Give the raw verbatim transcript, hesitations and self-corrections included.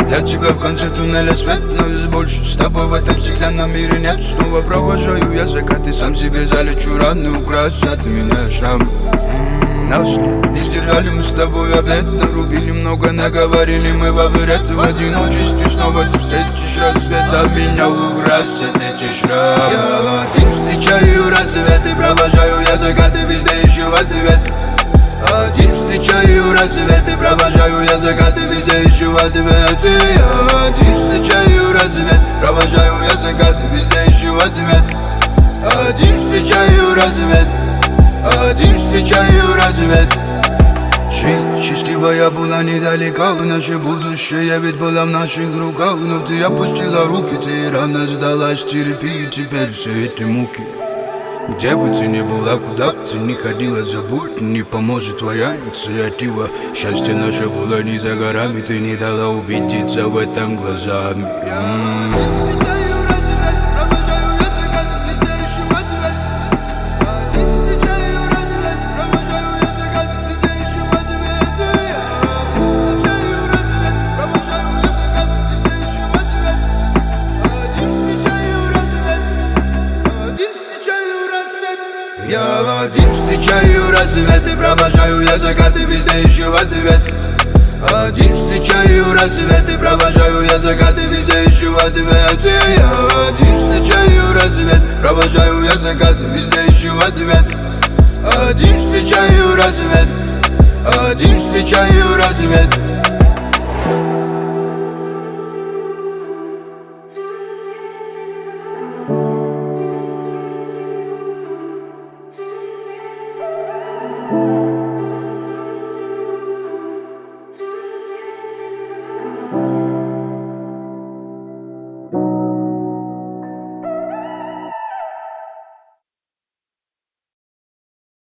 Для тебя в конце туннеля свет, но есть больше. С тобой в этом стеклянном мире нет. Снова провожаю я закаты, сам себе залечу раны, украсят меня шрам. Нас нет, не сдержали мы с тобой обед, нарубили много, наговорили мы во вред. В одиночестве снова ты встретишь рассвет, а меня украсят эти шрамы. Я один встречаю рассвет и провожаю я закаты, везде ищу ответ. Один встречаю рассвет и провожаю я закаты, везде ищу ответ. Я один встречаю рассвет, провожаю я закаты, везде ищу ответ. Один встречаю рассвет, один встречаю рассвет. Жить счастливая была недалека, наше будущее ведь было в наших руках. Но ты опустила руки, ты рано сдалась, терпи теперь все эти муки. Где бы ты ни была, куда бы ты ни ходила, забудь, не поможет твоя инициатива. Счастье наше было не за горами, ты не дала убедиться в этом глазами. М-м-м. Я один встречаю рассвет и провожаю я закаты, везде ищу ответ. Один встречаю рассвет и провожаю я закаты, везде ищу ответ. Я один встречаю рассвет, провожаю я закаты, везде ищу ответ. Один встречаю рассвет, один встречаю рассвет.